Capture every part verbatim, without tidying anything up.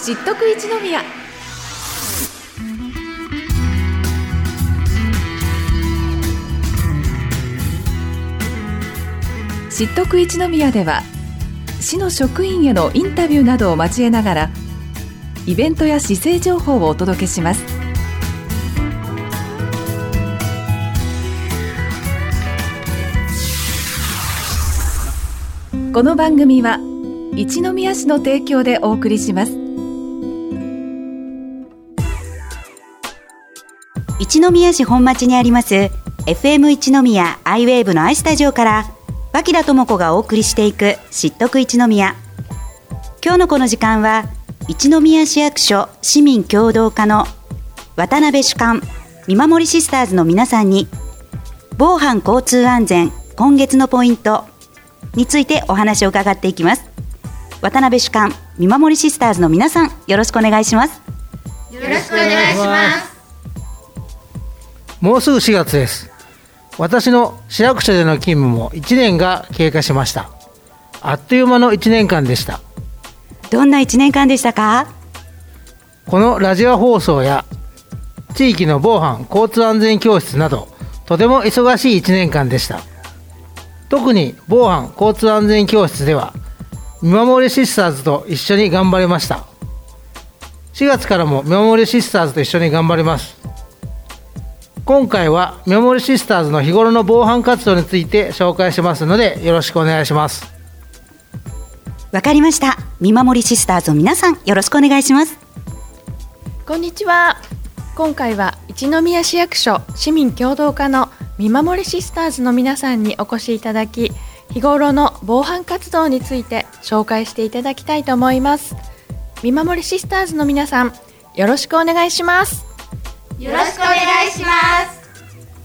知っとく一宮。知っとく一宮では、市の職員へのインタビューなどを交えながら、イベントや市政情報をお届けします。この番組は一宮市の提供でお送りします。 一宮市本町にあります エフエム 一宮アイウェーブのアイスタジオから脇田智子がお送りしていく知っとく一宮。今日のこの時間は一宮市役所市民協働課の渡辺主幹見守りシスターズの皆さんに、防犯交通安全今月のポイントについてお話を伺っていきます。渡辺主幹見守りシスターズの皆さん、よろしくお願いします。 よろしくお願いします。 もうすぐしがつです。私の市役所での勤務もいちねんが経過しました。あっという間のいちねんかんでした。 どんないちねんかんでしたか？ このラジオ放送や地域の防犯交通安全教室など、とても忙しいいちねんかんでした。特に防犯交通安全教室では見守りシスターズと一緒に頑張りました。しがつからも見守りシスターズと一緒に頑張ります。今回は見守りシスターズの日頃の防犯活動について紹介しますので、よろしくお願いします。 わかりました。見守りシスターズの皆さん、よろしくお願いします。 こんにちは。今回は一宮市役所市民協働課の見守りシスターズの皆さんにお越しいただき、日頃の防犯活動について紹介していただきたいと思います。見守りシスターズの皆さん、よろしくお願いします。 よろしくお願いします。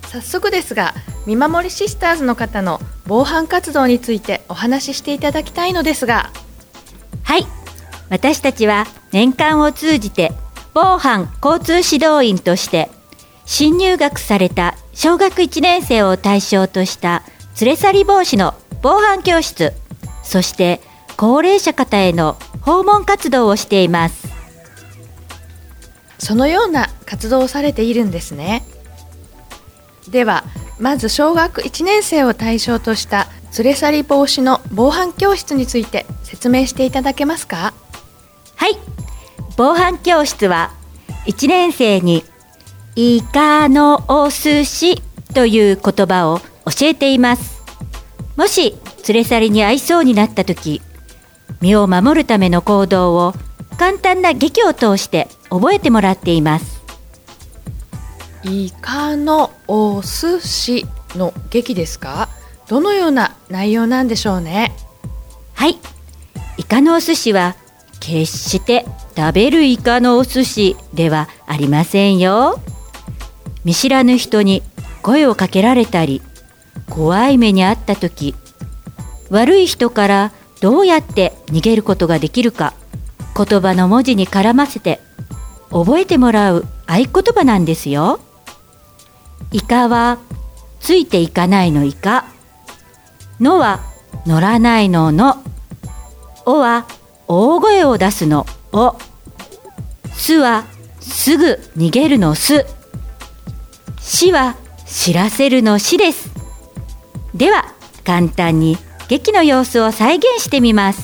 早速ですが、見守りシスターズの方の防犯活動についてお話ししていただきたいのですが。 はい、私たちは年間を通じて防犯交通指導員として新入学された小学いちねん生を対象とした連れ去り防止の防犯教室、そして高齢者方への訪問活動をしています。 そのような活動をされているんですね。ではまず小学いちねん生を対象とした連れ去り防止の防犯教室について説明していただけますか？ はい、防犯教室はいちねん生にイカのお寿司という言葉を教えています。もし連れ去りに遭いそうになったとき、身を守るための行動を簡単な劇を通して覚えてもらっています。 イカのお寿司の劇ですか？どのような内容なんでしょうね。 はい、イカのお寿司は決して食べるイカのお寿司ではありませんよ。見知らぬ人に声をかけられたり、怖い目に遭ったとき、悪い人からどうやって逃げることができるか、言葉の文字に絡ませて覚えてもらう合言葉なんですよ。イカはついていかないのイカ、のは乗らないのの、おは大声を出すのお、すはすぐ逃げるのす、しは知らせるのしです。では簡単に劇の様子を再現してみます。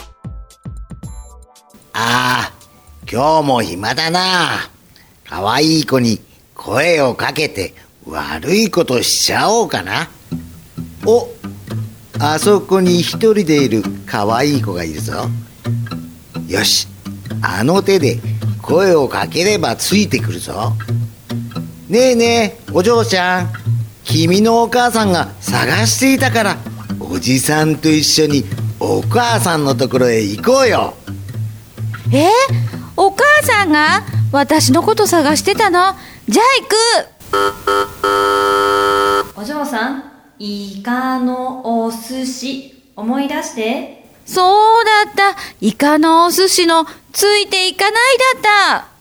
ああ、今日も暇だな。かわいい子に声をかけて悪いことしちゃおうかな。お、あそこに一人でいるかわいい子がいるぞ。よし、あの手で声をかければついてくるぞ。ねえねえ、お嬢ちゃん、君のお母さんが探していたから、おじさんと一緒にお母さんのところへ行こうよ。 えー、お母さんが私のこと探してたの？じゃあ行く。 お嬢さん、イカのお寿司思い出して。 そうだった、イカのお寿司のついていかないだった。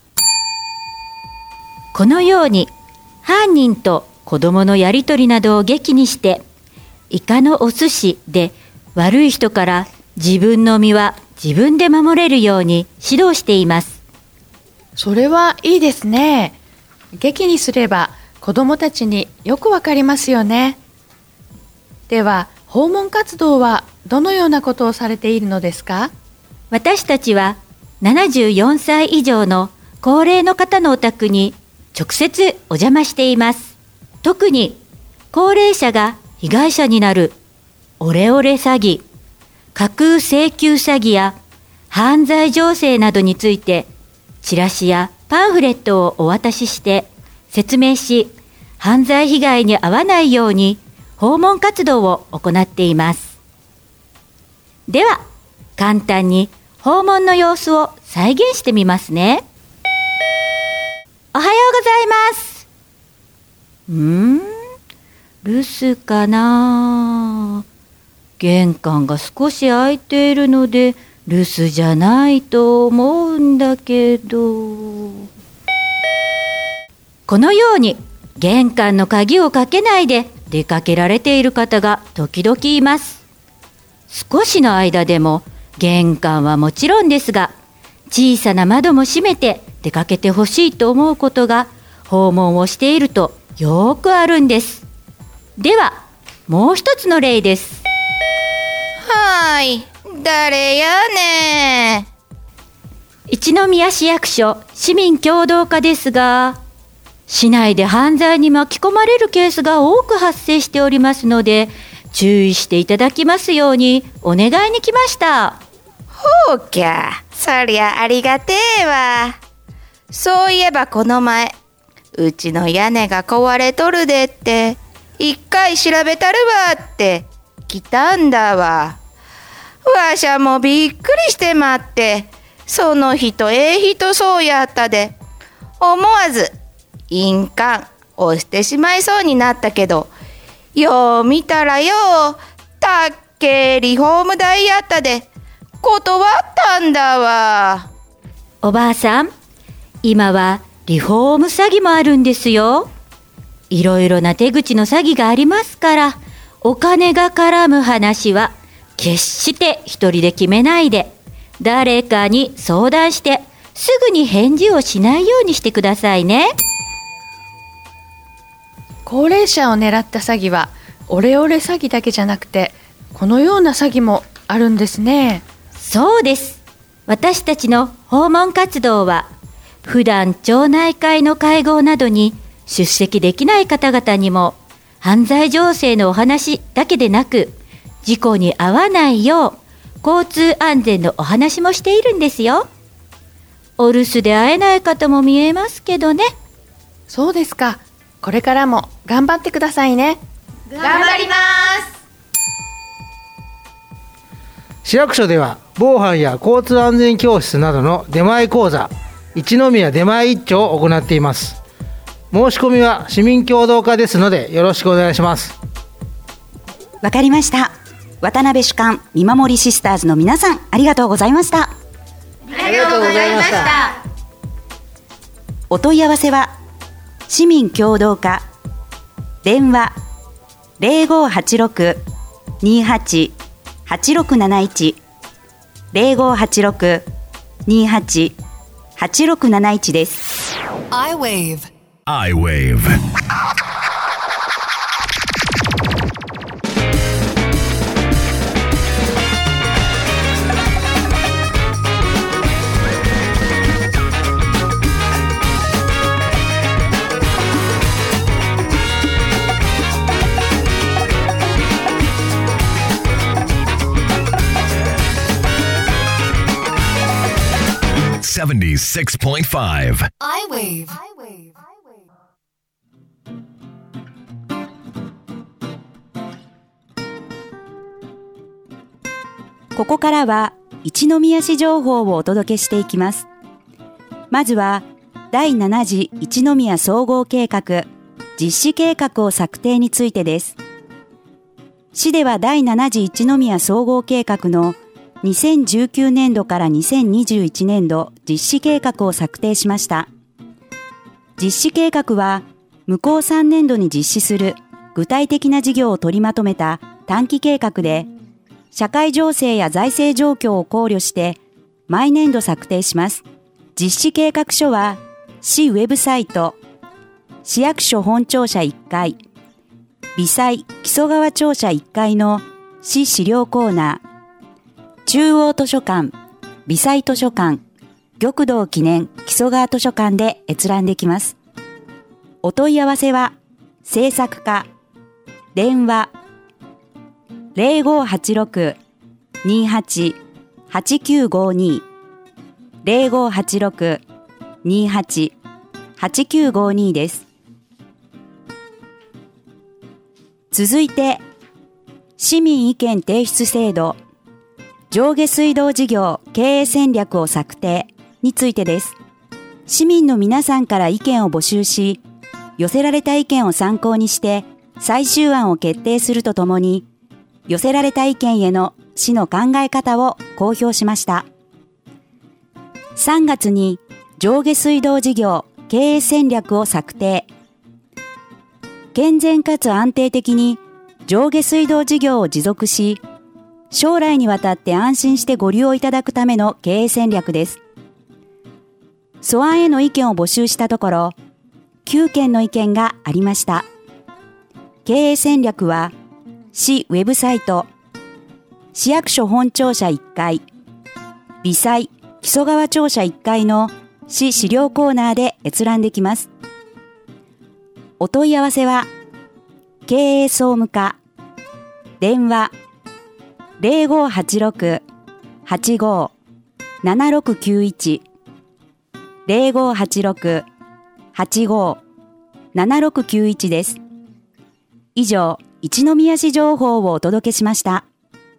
このように犯人と子供のやりとりなどを劇にして、イカのお寿司で悪い人から自分の身は自分で守れるように指導しています。 それはいいですね。劇にすれば子どもたちによくわかりますよね。では、訪問活動はどのようなことをされているのですか？ 私たちはななじゅうよんさい以上の高齢の方のお宅に直接お邪魔しています。特に高齢者が被害者になるオレオレ詐欺、架空請求詐欺や犯罪情勢などについてチラシやパンフレットをお渡しして説明し、犯罪被害に遭わないように訪問活動を行っています。では、簡単に訪問の様子を再現してみますね。おはようございます。んー留守かな？玄関が少し開いているので留守じゃないと思うんだけど。このように玄関の鍵をかけないで出かけられている方が時々います。少しの間でも玄関はもちろんですが、小さな窓も閉めて出かけてほしいと思うことが訪問をしているとよくあるんです。では、もう一つの例です。 はーい、誰やねん。 一宮市役所市民協働課ですが、市内で犯罪に巻き込まれるケースが多く発生しておりますので、注意していただきますようにお願いに来ました。 ほうきゃ、そりゃありがてえわ。そういえばこの前、うちの屋根が壊れとるでって、一回調べたるわって来たんだわ。わしゃもびっくりしてまって、その人ええ人そうやったで、思わず印鑑押してしまいそうになったけど、よう見たらようたっけリフォーム代やったで断ったんだわ。 おばあさん、今はリフォーム詐欺もあるんですよ。いろいろな手口の詐欺がありますから、お金が絡む話は決して一人で決めないで、誰かに相談してすぐに返事をしないようにしてくださいね。 高齢者を狙った詐欺はオレオレ詐欺だけじゃなくて、このような詐欺もあるんですね。 そうです。私たちの訪問活動は、普段町内会の会合などに出席できない方々にも、犯罪情勢のお話だけでなく、事故に遭わないよう交通安全のお話もしているんですよ。お留守で会えない方も見えますけどね。 そうですか。これからも頑張ってくださいね。 頑張ります。 市役所では防犯や交通安全教室などの出前講座、一宮出前一丁を行っています。申し込みは市民協働課ですのでよろしくお願いします。 わかりました。渡辺主幹見守りシスターズの皆さん、ありがとうございました。 ありがとうございました。 お問い合わせは市民協働課電話 ゼロごはちろく にはち はちろくなないち ゼロごはちろく にはち はちろくなないちです。 iWave iWave seventy-six point five iWave ここからは一宮市情報をお届けしていきます。まずはだいなな次一宮総合計画実施計画を策定についてです。市ではだいなな次一宮総合計画のにせんじゅうきゅうねんどからにせんにじゅういちねんど実施計画を策定しました。実施計画は向こうさんねんどに実施する具体的な事業を取りまとめた短期計画で、 社会情勢や財政状況を考慮して毎年度策定します。実施計画書は市ウェブサイト、市役所本庁舎いっかい、微細木曽川庁舎いっかいの市資料コーナー、中央図書館、微細図書館、玉堂記念木曽川図書館で閲覧できます。お問い合わせは制作課、電話 ゼロごはちろく にはち はちきゅうごに ゼロごはちろく にはち はちきゅうごに です。続いて、市民意見提出制度、上下水道事業経営戦略を策定についてです。市民の皆さんから意見を募集し、寄せられた意見を参考にして最終案を決定するとともに、寄せられた意見への市の考え方を公表しました。さんがつに上下水道事業経営戦略を策定。健全かつ安定的に上下水道事業を持続し、将来にわたって安心してご利用いただくための経営戦略です。素案への意見を募集したところ、きゅうけんの意見がありました。経営戦略は、市ウェブサイト、市役所本庁舎いっかい、微細木曽川庁舎いっかいの市資料コーナーで閲覧できます。お問い合わせは、経営総務課、電話ゼロごはちろく はちご ななろくきゅういち ゼロごはちろく はちご ななろくきゅういちです。以上、一宮市情報をお届けしました。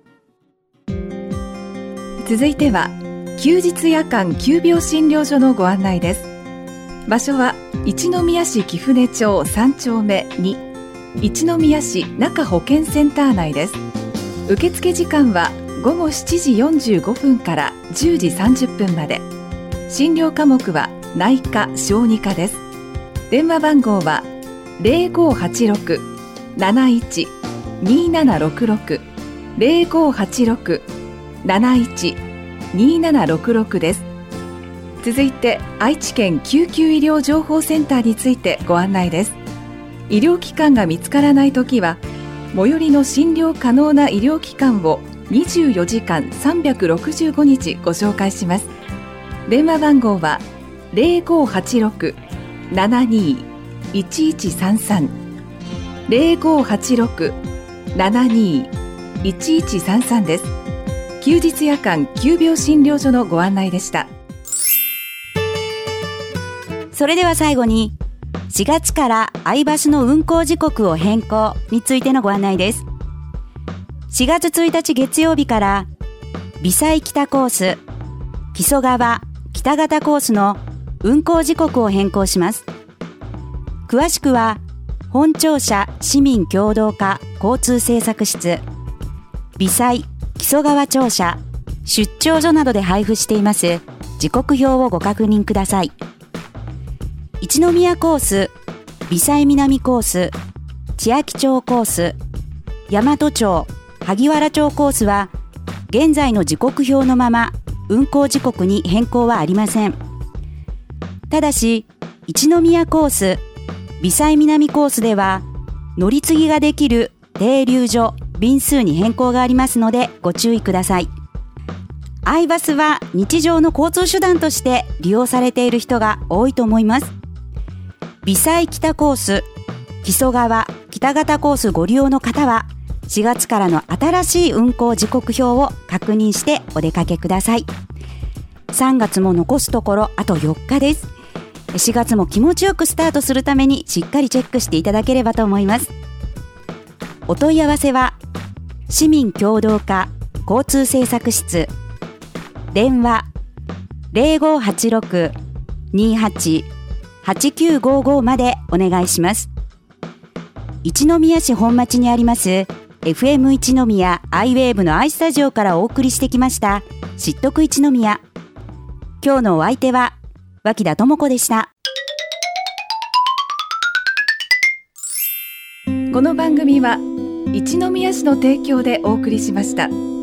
続いては休日夜間急病診療所のご案内です。場所は一宮市貴船町さんちょうめに、一宮市中保健センター内です。受付時間はごごしちじよんじゅうごふんからじゅうじさんじゅっぷんまで。診療科目は内科・小児科です。電話番号はゼロごはちろく なないち にななろくろく ゼロごはちろく なないち にななろくろくです。続いて愛知県救急医療情報センターについてご案内です。医療機関が見つからないときは、最寄りの診療可能な医療機関をにじゅうよじかんさんびゃくろくじゅうごにちご紹介します。電話番号はゼロごはちろく ななにいちいちさんさん ゼロごはちろく ななにいいちいちさんさんです。休日夜間急病診療所のご案内でした。 それでは最後に、しがつから愛バスの運行時刻を変更についてのご案内です。しがつついたち月曜日から微細北コース、木曽川北方コースの運行時刻を変更します。詳しくは本庁舎市民共同課交通政策室、微細木曽川庁舎出張所などで配布しています時刻表をご確認ください。一宮コース、微細南コース、千秋町コース、大和町、萩原町コースは現在の時刻表のまま運行時刻に変更はありません。ただし、一宮コース、微細南コースでは乗り継ぎができる停留所、便数に変更がありますのでご注意ください。愛バスは日常の交通手段として利用されている人が多いと思います。微細北コース、木曽川北方コースご利用の方はしがつからの新しい運行時刻表を確認してお出かけください。さんがつも残すところあとよっかです。しがつも気持ちよくスタートするためにしっかりチェックしていただければと思います。お問い合わせは市民共同課交通政策室、電話ゼロごはちろく にはち はちきゅうごごまでお願いします。一宮市本町にあります エフエム 一宮アイウェーブのアイスタジオからお送りしてきました知得一宮。今日のお相手は脇田智子でした。 この番組は一宮市の提供でお送りしました。